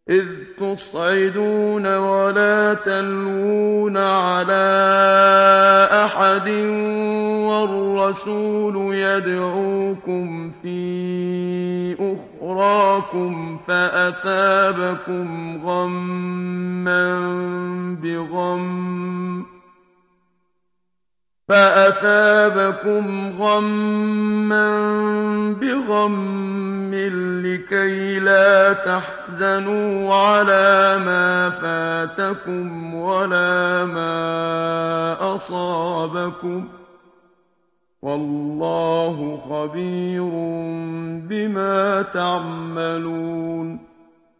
إذ تصعدون ولا تلوون على أحد والرسول يدعوكم في أخراكم فأثابكم غما بغم لكي لا تحزنوا على ما فاتكم ولا ما أصابكم والله خبير بما تعملون